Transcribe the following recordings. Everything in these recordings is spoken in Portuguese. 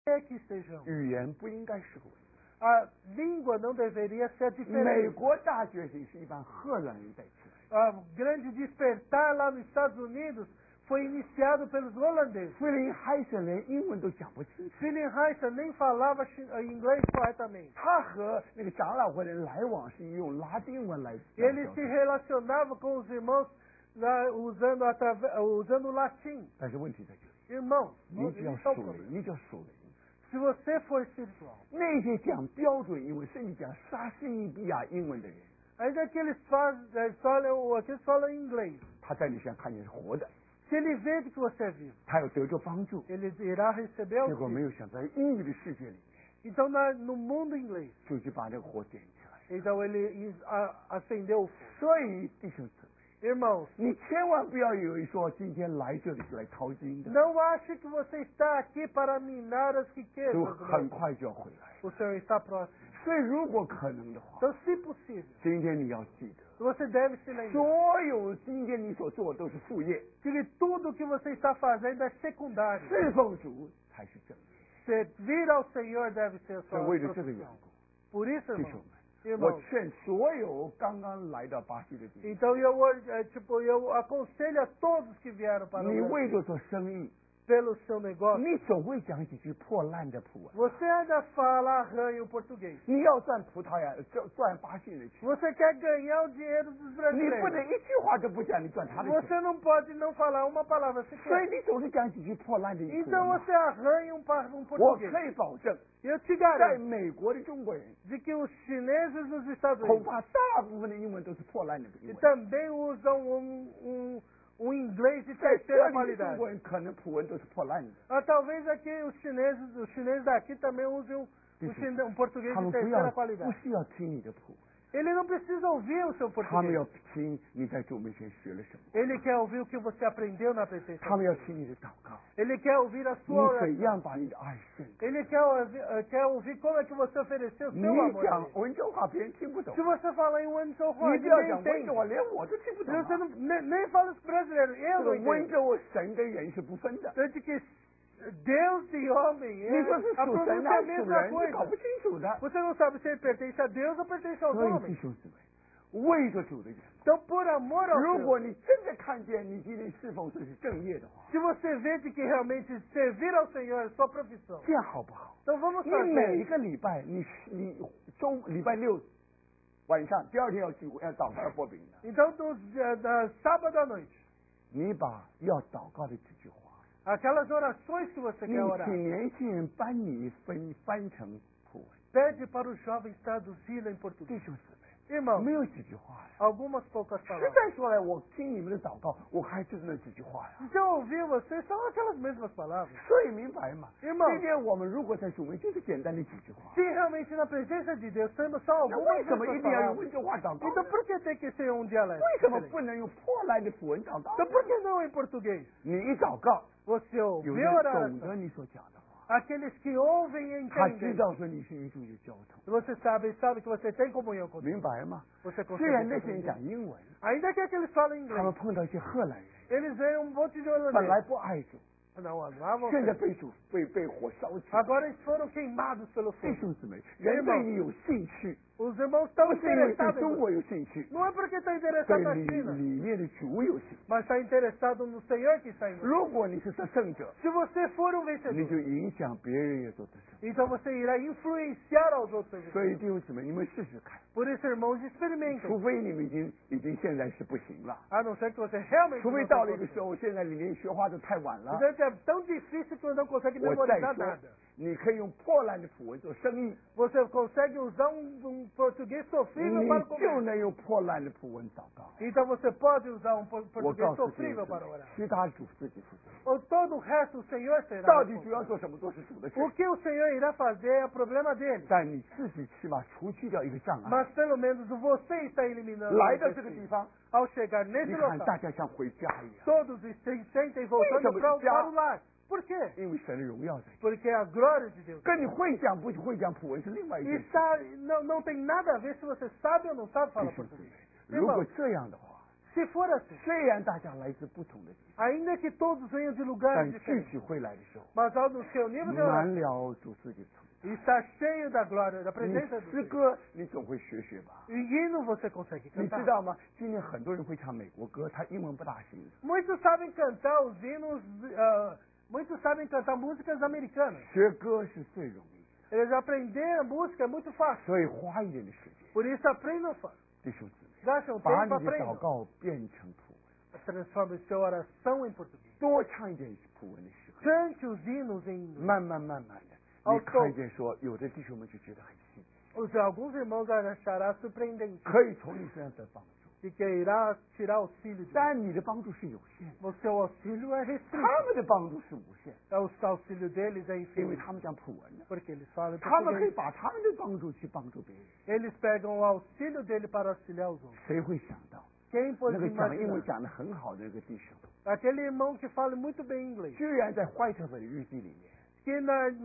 quer que estejamos. 语言不应该是个问题。 A língua não deveria ser 美 diferente. 国大觉醒是一般荷兰人带起来的。 O grande despertar lá nos Estados Unidos foi iniciado pelos holandeses. 菲林海森连英文都讲不清楚， Philip Heisen nem falava inglês corretamente. 他和那个长老会的人来往是用拉丁文来交 Ele 流 se relacionava com os irmãos usando o latim. 但是问题在这里， Irmãos, 你只要 esse é o 属灵， problema. 你只要属灵。 Se você for espiritual, 那些讲标准英文，甚至讲莎士比亚英文的人， ainda que eles falam inglês, 他在你身上看见是活的， se ele vê que você é vivo, 他要得着帮助。 ele irá receber 结果 auxílio. 没有想到，在英语的世界里， Então, no mundo inglês, 就去把那个火点起来。 então ele acendeu o fogo. 所以弟兄姊妹， Irmãos, 你千万不要以为说今天来这里是来淘金的， não ache que você está aqui para minar as 就 riquezas do 很 mundo. 快就要回来。 O Senhor está próximo. 所以如果可能的话， Então, se possível, 今天你要记得， você deve se lembrar 所有今天你所做的都是副业， que tudo que você está fazendo é secundário. 侍奉主才是正业。 Servir ao Senhor deve ser a 所 sua 以为了这个缘 profissão. 故， Por isso, 弟兄 irmãos, 们，我 irmãos, 劝所有刚刚来到巴西的弟兄， então eu aconselho a todos que vieram para 你 o 为 Brasil 着做生意， pelo seu negócio. 你总会讲几句破烂的葡文。 Você ainda fala arranho português. 你要赚葡萄牙，赚巴西人的钱， Você quer ganhar o dinheiro dos 你不能 brasileiros. 一句话都不讲，你赚他的钱。 Você não pode não falar uma palavra 所 sequer. 以你总是讲几句破烂的葡 Então 文。 você arranha um 我 português. 可以保证， Eu te 在 garanto 美国的中国人， de que os chineses nos Estados 恐 Unidos 怕大部分的英文都是破烂的英 que 文。 também usam um inglês de 在这 terceira 里的中 qualidade. 国人可能葡文都是破烂的， Talvez aqui os chineses daqui também usem um português 他 de 们不 terceira 要 qualidade. 不需要听你的葡文， Ele não precisa ouvir o seu 他们要 português. 听你在主面前学了什么， Ele quer ouvir o que você aprendeu na presença 他们要 de Deus. 听你的祷告， Ele quer ouvir a 你 sua 怎 oração. 样把你的爱献给。 Ele quer ouvir como é que você ofereceu o 你 seu amor. a 讲 ele. 温州话，别人听不懂 Se。você falar em Wenzhou 你 Hua, 不要 ninguém 讲温 entende. 州话，连我都听不懂、 Você 啊。 não, nem fala brasileiro, 这 eu 个 não 温 entendo. 州神跟人是不分的。 Tanto que Deus e homem 你说是 a 属神 pronúncia 还 é a 是属 mesma 人，你搞 coisa. 不清楚的。 Você não sabe se ele pertence a Deus ou pertence aos 所以弟 homens. 兄姊妹，为着主的缘故， Então, por amor ao 如 Senhor, 果你真的看见你今天侍奉这是正业的话， se você vê de que realmente servir ao Senhor é sua profissão, 这样好不好？ então vamos 你每一 fazer. 个礼拜，你礼拜六晚上，第二天要聚会，要祷告要擘饼的， Então, sábado à noite, 你把要祷告的几句话， aquelas orações que você 你 quer orar, 请年轻人帮你翻成普文。 pede para os jovens traduzir em 弟 português. 兄姊妹， Irmãos, 没有几句话呀。 algumas poucas 实 palavras. 在说来，我听你们的祷告，我还就是那几句话呀。 Se eu ouvir vocês, são aquelas mesmas palavras. 所以明白嘛？ Irmão 今天我们如果在主面，就是简单的几句话。 Se realmente na presença de Deus temos só 那 algumas 为什么一 mesmas 定要用 palavras, 温州话祷告 então 呢？ por que tem que ser um dialeto? 为什么 diferente? 不能用破烂的普文祷告 Então 呢？ por que não em português? 你一祷告， Você 有 ouviu 人 a 懂得 oração. 你所讲的话， Aqueles que ouvem e 他知 entendem. 道说你是与主有交通， Você sabe que você tem comunhão com Deus. 明白吗？ Você 虽然 consegue 那些人 compreender. 讲英文， Ainda que aqueles falam 他们 inglês, 碰到一些荷兰人， eles veem um monte de 本来 holandês. 不爱主， Não amavam 现在 Deus. 被火烧起。 Agora eles foram queimados pelo 弟 fogo. 兄姊妹，人对你有兴趣， Os irmãos estão 不是因为对 interessados 中 em 国 você. 有兴趣， Não é porque está 对 interessado na 里 China, 里面的主有兴趣。 mas está interessado no Senhor que está em você. 如果你是得胜者， Se você for um 你 vencedor, 就影响别人也做得胜。 então você irá influenciar aos outros vencedores. 所以弟兄姊妹，你们试试看， Por isso, irmãos, 除 experimentem. 非你们已经现在是不行了， A não ser que você realmente 除非 não 到 tenha 了一个 condições. 时候，现在你连学话都太晚了。 Então é tão difícil que você não consegue 我再 memorizar 说 nada.， 你可以用破烂的普文做生意， Você consegue usar um português 你 sofrível para 就 comer. 能用破烂的普文祷告。 Então você pode usar um 我 português 告诉弟兄 sofrível 姊 para 妹 orar. 其他主自己负责。 Ou todo o resto o Senhor será. 到底主要 responsável. 做什么都是主的事， O que o Senhor irá fazer é problema dele. 但你自己起码除去掉一个障碍。 Mas pelo menos você está eliminando. 来 o 到这个地 empecilho. 方， Ao chegar 你 nesse 看 local, 大家像回家一样， todos se sentem voltando Ui, para já- o lar. Por quê? 因为神的荣耀在这， Porque a glória de Deus. 跟你会讲不会讲普文是另外一件事。 Não tem nada a ver se você sabe ou não sabe 弟 falar 兄姊 português. 妹，如果 Irmão, 这样的话， Se for assim, 虽然大家来自不同的地方， ainda que todos venham de 但 lugares 聚 diferentes, 起会来的时候， mas ao nos reunirmos em 满 oração, 了主自己的存在。 está cheio da glória, da 你 presença do 诗 Senhor. 歌你总会学吧？ E hino você consegue 你知 cantar. 道吗？今天很多人会唱美国歌，他英文不大行。 Muitos sabem cantar os hinos, muitos sabem cantar músicas americanas. 学歌是最容易的， Eles aprender a música é muito fácil. 所以花一点的时间， Por isso aprendam fácil. 弟兄姊妹， Gastem o 把 tempo 你的祷 aprendam. 告变成普文， Transforme sua oração em português. 多唱一点普文的诗歌， Cante os hinos em inglês. 慢慢的，你看见说，有的弟兄们就觉得很新奇， Alguns irmãos achará surpreendente 可以从你身上得帮助， e que irá tirar auxílio de 但你的帮助是有限的， O seu auxílio é 他 restrito. 们的帮助是无限的， O auxílio deles é 因为 infinito. 他们讲普文的， Porque eles falam 他们可以 português. 把他们的帮助去帮助别人。 Eles pegam o auxílio dele para auxiliar os outros. 谁会想到 Quem 那 pode 个讲英文 imaginar? 讲的很好的那个弟兄， Aquele irmão que fala muito bem inglês. 居然在怀特的日记里面， Que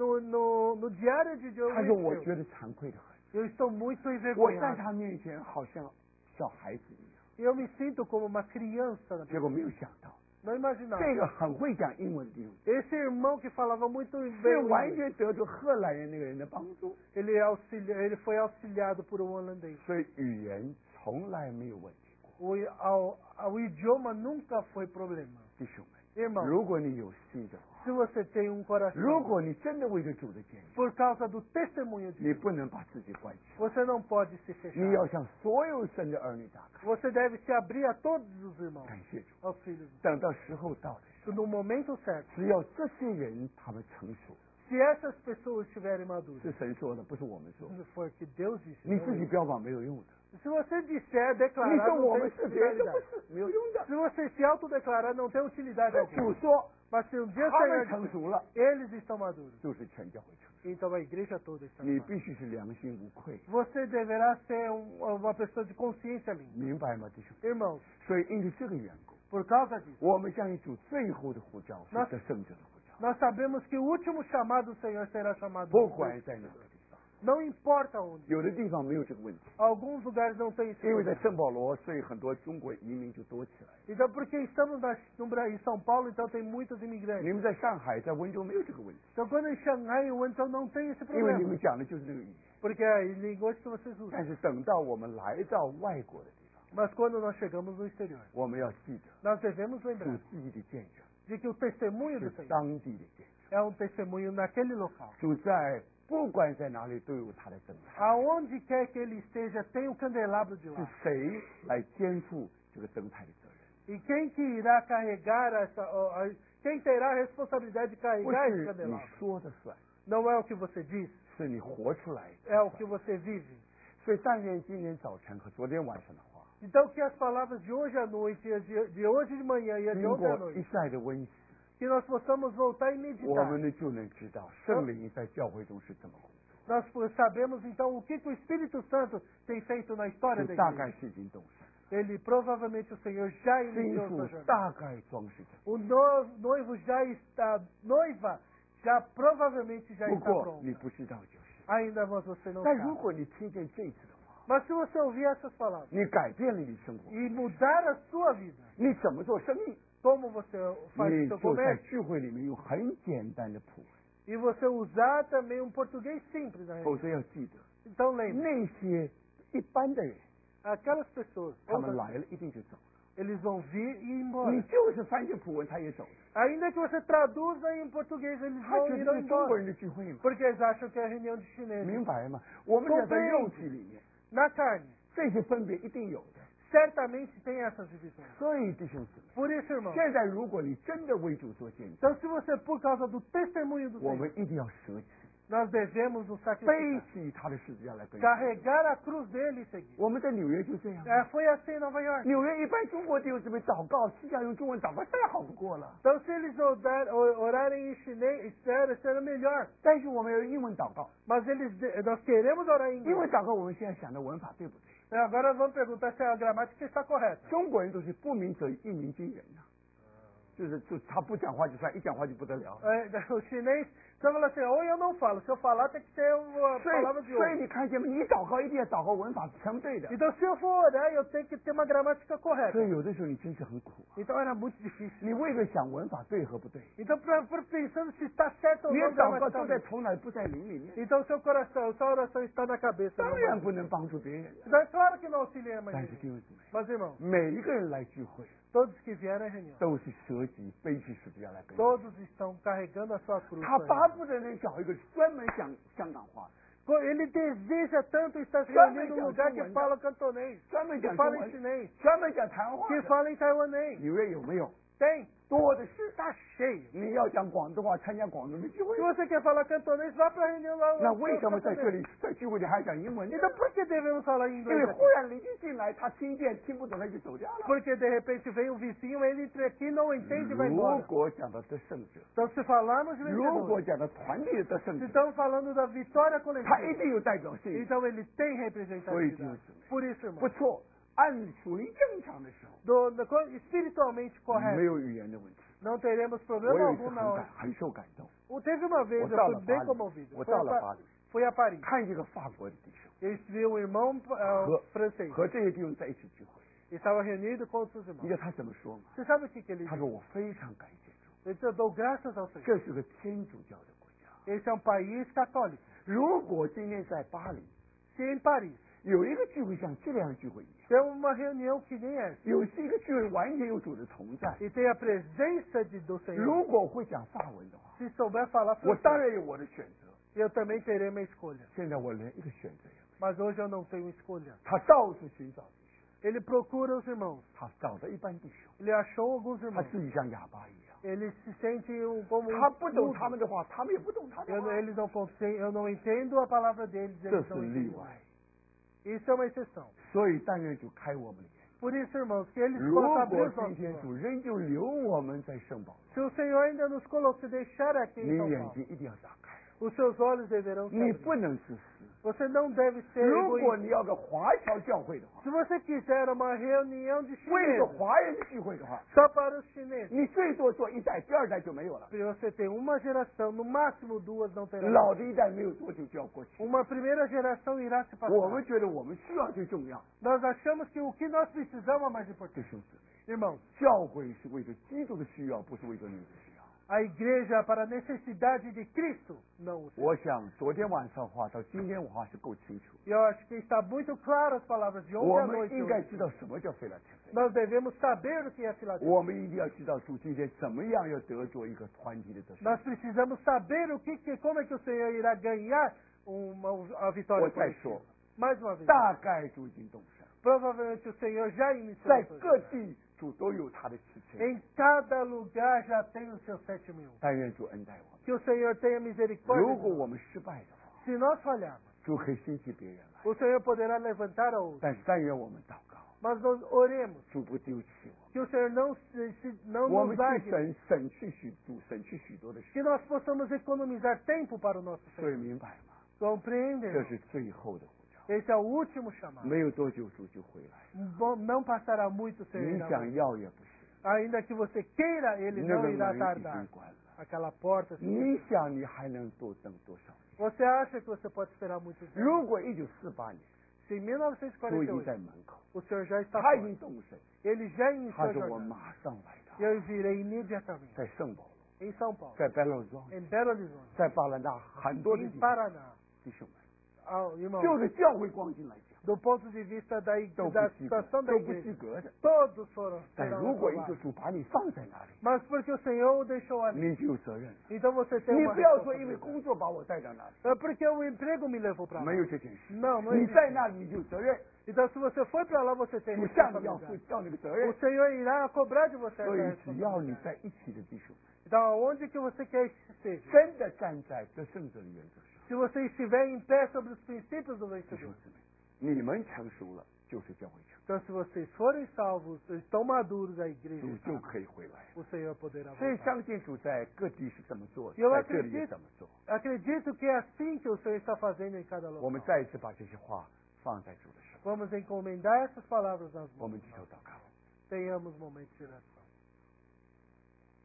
no diário de Joe 他说我 Whitfield, 觉得惭愧的很， eu estou muito 我在 envergonhado. 他面前好像小孩子一样。 Eu me sinto como uma criança. 结果没有想到， Não imaginava. 这个很会讲英文的弟兄， Esse irmão que falava muito 是 bem 完 inglês, 全得着荷兰人那个人的帮助， ele foi auxiliado por um holandês. 所以语言从来没有问题过。 O idioma nunca foi problema. 弟兄们， Irmão, 如果你有心的话， se você tem 如 coração 果你真的为着主的建议， por causa do testemunho de 你 Deus, 不能把自己关起来， você não pode se 你 fechar. 要向所有神的儿女打开。 Você deve se abrir a todos os irmãos, 感谢主， aos filhos. 等到时候到的时候， No momento certo, 只要这些人他们成熟， se essas pessoas estiverem maduras, 是神说的，不是我们说的。 foi que Deus disse. 你 não 自己 eu. 标榜没有用的， Se você disser, 你 declarar, 说 não 我 tem 们是别人都不 utilidade. 是没有用的。 Se você se autodeclarar, não tem utilidade 主 alguma. 说 Mas se um dia o 他们 Senhor 成 disser, 熟了， eles estão maduros, 就是全教会成熟。 então a igreja toda está 你 madura. 必须是良心无愧， Você deverá ser uma pessoa de consciência limpa. 明白吗，弟兄？ Irmãos, 所以因为这个缘故， por causa disso, 我们相信主最后的呼召是那得胜者的呼召， nós sabemos que o último chamado do Senhor será chamado 不 de 管 Deus. 在哪个地方。 Não importa onde. 有的地方没有这个问题， Alguns lugares não tem isso. 因为在圣保罗，所以很多中国移民就多起来。 Então, porque estamos em São Paulo, então tem muitos 你 imigrantes. 们在上海、在温州没有这个问题， Então, quando em Xangai e Wenzhou não tem esse 因为你 problema. 们讲的就是那个语言。 Porque é a linguagem que vocês usam. 但是等到我们来到外国的地方， Mas quando nós chegamos no exterior, 我们要记得 nós devemos 主 lembrar 自己的见证 de que o testemunho 是 do Senhor 当地的见证， é um testemunho naquele local. 主在不管在哪里都有他的灯台。 Aonde quer que ele esteja, tem o candelabro de 是 lá. 谁来肩负这个灯台的责任？ E quem que irá carregar quem terá a responsabilidade de 不 carregar esse 是你 candelabro? 说的算， Não é o que você diz, 是你活出来的 é o que você vive. 所以但愿今天早晨和昨天晚上的话， Então que as palavras de hoje à noite, de hoje de manhã e a de 经 ontem à 过一 noite, 再的温习， que nós possamos voltar e 我 meditar. 们呢就能知道圣灵在教会中是怎么工作。 Nós sabemos então o que o Espírito Santo tem feito na história 主 da 大概 igreja. 是已经动身， Ele provavelmente o Senhor já 心 iniciou 腹 sua jornada. 大概装饰着。 O noivo já está, noiva já provavelmente já 不 está 过你 pronta. 不知道就是。 Ainda mas você não 但如 sabe. 果你听见这次的话， Mas se você ouvir essas palavras 你改变了你生活， e mudar a sua vida, 你怎么做生意， como você faz 你 o seu 就在 comércio, 聚会里面用很简单的普文。 e você usar também um português simples na 否 reunião. 则要记得， Então lembre, 那些一般的人， aquelas pessoas, 他们来了一定就走了。 eles vão vir e ir 你 embora. 就是翻译普文，他也走了。 Ainda que você traduza em português, eles 他 vão 觉 ir 得是中国 embora. 人的聚会嘛， Porque eles acham que é reunião de chineses. 明白吗？我们讲在肉体里面， Na carne, 这些分别一定有的。 certamente tem essas divisões. 所以弟兄姊妹， Por isso, irmão, 现在如果你真的为主做见证， então se você, por causa do testemunho do 我 Senhor, 们一定要舍己， nós devemos nos 背 sacrificar, 起他的十字架来跟随。 carregar a cruz dele e seguir. 我们在纽约就这样。 Foi assim em Nova York. 纽约一般中国弟兄姊妹祷告，私下用中文祷告，再好不过了。 Então, se eles orarem em chinês, será melhor. 但是我们要用英文祷告， Mas nós queremos orar em 英文 inglês. 祷告我们现在想的文法对不对？ Agora vamos perguntar se a gramática está correta. 中国人都是不鸣则已，一鸣惊人呐、 就他不讲话就算，一讲话就不得了。 O chinês só fala assim, ou eu não falo, se eu falar tem que ser uma 所 palavra de 以 ouro. 你看见没？你祷告一定要祷告文法全对的。 Então se eu for orar, eu tenho que ter uma gramática 所 correta. 以有的时候你真是很苦啊。 Então era muito difícil. 你为了想文法对和不对， Então pensando se está certo ou 你的 não 祷告都在 gramaticalmente. 头脑不在灵里面， Então seu coração, sua oração está na cabeça. 当 Não 然 mais. 不能帮助别人。 Então é claro que não auxiliamos 但是 ninguém. 弟兄姊妹， Mas irmão, 每一个人来聚会 todos que vieram à reunião, 都是舍己背起十字架来跟随。 todos estão carregando a sua cruz. 他 para 巴 ele. 不得能找一个专门讲香港话， Ele deseja tanto estar reunido num lugar que fala cantonês, 专门 que 讲中 fala em 文， chinês, 专门讲台湾话 que 的。 fala em taiwanês. 纽约有没有？ Tem, 多的是。 está cheio. 你要讲广东话，参加广东的聚会 Se，você quer falar cantonês, vá para a reunião lá. 那为什么在这里在聚会里还讲英文呢？ Então por que devemos falar em 因 inglês 为 aqui? 忽然邻居进来，他听见听不懂，他就走掉了。 Porque de repente vem um vizinho, ele entra aqui, não entende e vai 如 embora. 果讲到得胜者， Então se falarmos de 如果 vencedores, 讲到团体的得胜 se 者， estamos falando da vitória 他一 coletiva, 定有代表性。 então ele tem 所以就 representatividade. 是 Por isso, irmão, 不错，按属灵正常的时候， espiritualmente 没 correto, 有语言的问题。 não teremos 我 problema 有一次 algum na 很 hora. 很受感动， Teve uma 我 vez, eu 到 fui 了 bem 巴黎， comovido. 我到了巴黎， Fui a Paris. 看这个法国的弟兄 Eu vi um irmão 和 francês. 和这些弟兄在一起聚会， Estava reunido com os seus 你 irmãos. 知道他怎么说吗？ Você sabe o que ele 他 disse? 说我非常感谢主， Ele disse, eu dou graças ao Senhor. 这是个天主教的国家。 Esse é um país católico. 如果今天在巴黎 Se em Paris 有一个聚会像这样的聚会一样， tem uma reunião que nem essa, 有一个聚会完全有主的同在， e tem a presença do 如 Senhor, 果会讲法文的话， se souber falar 我当 francês, 然有我的选择。 eu também terei minha escolha. 现在我连一个选择也没有。 Mas hoje eu não tenho escolha. 他到处寻找弟兄， Ele procura os irmãos. 他找到一般弟兄， Ele achou alguns 他 irmãos. 自己像哑巴一样， Ele se sente como 他不懂 mudo. 他们的话，他们也不懂他的话。 Eles não eu não entendo a palavra deles. 这 Eles 是 não 例 entendem. 外， Isso é uma exceção. 所以但愿主开我们的眼。 Por isso, irmãos, que eles 如 possam abrir 果 os 今 nossos 天 olhos. 主仍旧留我们在圣保罗， Se o Senhor ainda nos colocou, se deixar aqui 你 em São 眼 Paulo, 睛一定要打开， os seus olhos deverão se 你 abrir. 不能自私。 Você não deve ser 如果 egoísta. 你要个华侨教会的话， Se você quiser uma reunião de 为了 chineses, 华人的聚会的话， só para os chineses, 你最多做一代，第二代就没有了。 se você tem uma geração, no máximo duas não terá. 老的一代没有多久就要过去。 Uma primeira geração irá se 我 passar. 们觉得我们需要最重要， Nós achamos que o que nós precisamos é mais 弟 importante. 兄姊妹， Irmãos, 教会是为着基督的需要，不是为着你的需要。 a igreja para a necessidade de Cristo, não o seu. 我想昨天晚上话到今天话是够清楚。 E eu acho que está muito claro as palavras de 我 ontem à 们 noite. 应该 hoje. 知道什么叫菲拉铁菲， Nós devemos saber o que é Filadélfia. 我们一定要知道主今天怎么样要得着一个团体的得胜。 Nós precisamos saber como é que o Senhor irá ganhar a vitória. 我再 coletiva. 说， Mais uma vez. 大概主已经动身， Provavelmente o Senhor já iniciou. 在 a sua 各 obra. 地主都有他的启程。 Em cada lugar já tem os seus 7 mil. 但愿主恩待我们。 Que o Senhor tenha misericórdia. 如 de 果 nós. 我们失败的话， Se nós falharmos, 主可以兴起别人来。 o Senhor poderá levantar a outros. 但是但愿我们祷告， Mas nós oremos 主不丢弃我 que o Senhor não 们。我们 nos largue. 去省去许多的事， Que nós possamos economizar tempo para o nosso 所以 Senhor. 明白吗？ Compreendem? 这是最后的呼召， Esse é o último chamado. 没有多久主就回来。 Não passará muito, o Senhor 你 irá 想 voltar. 要也不行， Ainda que você queira, ele 那 não 个 irá 门已 tardar. 经关了。 Aquela porta. 你想你还能多等多少年？ Você acha que você pode esperar muito tempo? 如果1948年 Se em 主已经 1948 在门口， o Senhor já está 他已 fora, 经动身， ele já 他 iniciou a 说我 jornada. 马上来到， Eu virei imediatamente 在圣保罗， em São Paulo, 在白老庄， em Belo Horizonte, 在巴兰大很多的 em 地方， Paraná. 弟兄们， Irmão, 就是教会光景来讲， do ponto de vista da 都不 situação da 及 igreja, 格的。 todos foram 但 serão 如果一个 aprovados. 主把你放在那里， Mas porque o Senhor o deixou ali. 你就有责任了。 Então você tem 你 uma 不要说因为 responsabilidade. 工作把我带到那里， É porque o emprego me levou para lá. 没有这件事。 Não, não 你 existe. 在那里你就有责任， Então se você foi para lá, você tem 主向你要 responsabilidade. 要那个责 O 任。 Senhor irá cobrar de você 所以 essa 只要你 responsabilidade. 在一起的弟兄， Então aonde que você quer que esteja? 真的站在得胜者的原则上， Se você estiver em pé sobre os princípios do 弟 vencedor. 兄姊妹，你们成熟了，就是教会成 Então se vocês forem salvos, estão maduros, a igreja 主 está, 就可以回来。 o Senhor poderá 所以 voltar. 相信主在各地是这么做， Eu 在这里也 acredito, 这么做。 acredito que é assim que o Senhor está fazendo em cada 我们 local. 再一次把这些话放在主的手， Vamos encomendar essas palavras nas 我 mãos. 们低头祷告。 Tenhamos momentos de oração.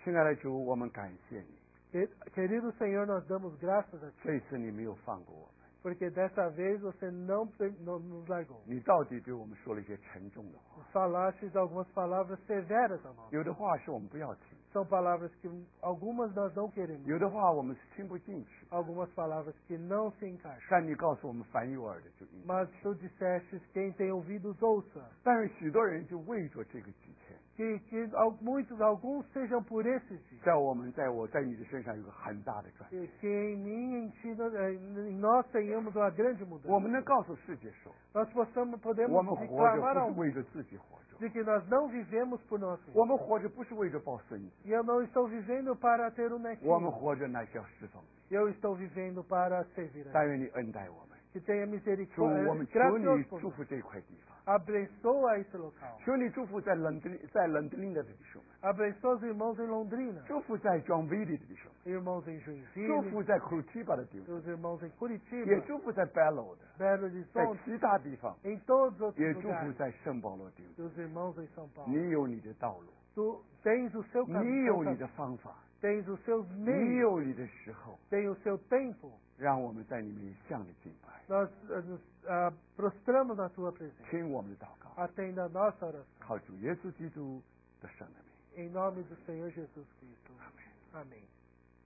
亲爱的主，我们感谢你， Querido Senhor, nós damos graças a Ti, 这次你没有放过我们， porque dessa vez você não nos largou. 你到底对我们说了一些沉重的话， Falaste algumas palavras severas a nós. 有的话是我们不要听， São palavras que algumas nós não queremos, 有的话我们是听不进去， algumas palavras que não se encaixam. 但你告诉我们凡有耳的就应。 Mas tu disseste, quem tem ouvidos ouça. 但是许多人就为着这个几天， Alguns sejam por esses dias. 在你的身上有个很大的转变。 Que em mim e em ti, em nós tenhamos uma grande 我 mudança. 们能告诉世界说， Nós 我 podemos 们活 declamar 着 ao 不是为着自己活着， de que nós não vivemos por nós 我 mesmos. 们活着不是为着抱孙子， E eu não estou vivendo para ter um 我们 netinho. 活着乃是要侍奉你。 Eu estou vivendo para servir a 但愿你恩待我们， Que tenha 主， misericórdia. 我们求 Gracioso 你 por 祝 nós. 福这块地方， Abençoa esse local. 求你祝福在伦敦的弟兄们， Abençoa os irmãos em Londrina, 祝福在 John V 的弟兄们， irmãos em 祝 Joinville, 福在 Curitiba 的弟兄们， os irmãos em 也 Curitiba, 祝福在 Belo 的， Belo 在 Horizonte, 其他地方， em todos os 也 outros 祝福 lugares. 在圣保罗弟兄。 Os irmãos em São Paulo. 你有你的道路， Tu tens o seu 你 caminho, 有你的方法， tens os seus 你 meios, 有你的时候， tem o seu tempo. 让我们在你面向你敬拜， Nós nos prostramos na tua presença. 听我们的祷告， Atenda a nossa oração. 靠主耶稣基督的圣名。 Em nome do Senhor Jesus Cristo. Amém.